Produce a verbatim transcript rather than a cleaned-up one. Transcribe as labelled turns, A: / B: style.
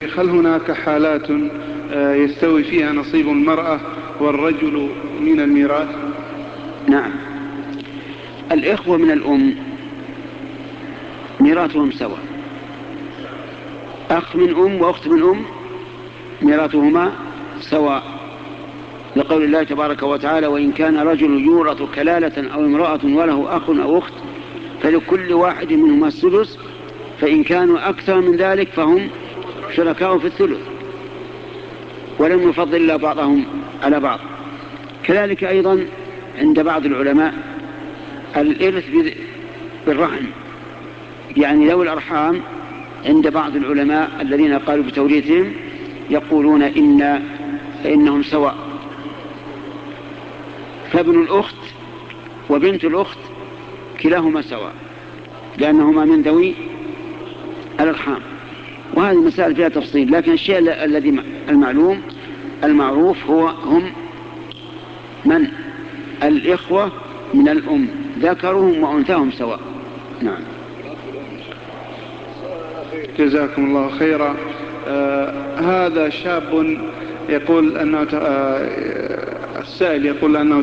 A: هل هناك حالات يستوي فيها نصيب المرأة والرجل من الميراث؟
B: نعم، الإخوة من الأم ميراثهم سواء، أخ من أم وأخت من أم ميراثهما سواء، لقول الله تبارك وتعالى: وإن كان رجل يورث كلالة أو امرأة وله أخ أو أخت فلكل واحد منهما السدس، فإن كانوا أكثر من ذلك فهم شركاء في الثلث، ولم يفضل الله بعضهم على بعض. كذلك أيضا عند بعض العلماء الإرث بالرحم، يعني ذوي الأرحام عند بعض العلماء الذين قالوا بتوريثهم يقولون إن إنهم سواء، فابن الأخت وبنت الأخت كلاهما سواء لأنهما من ذوي الأرحام. وهذه المسائل فيها تفصيل، لكن الشيء الذي المعلوم المعروف هو هم من الإخوة من الأم ذكرهم وأنثاهم سواء. نعم.
A: جزاكم الله خيرا. آه هذا شاب يقول أنه آه السائل يقول أنه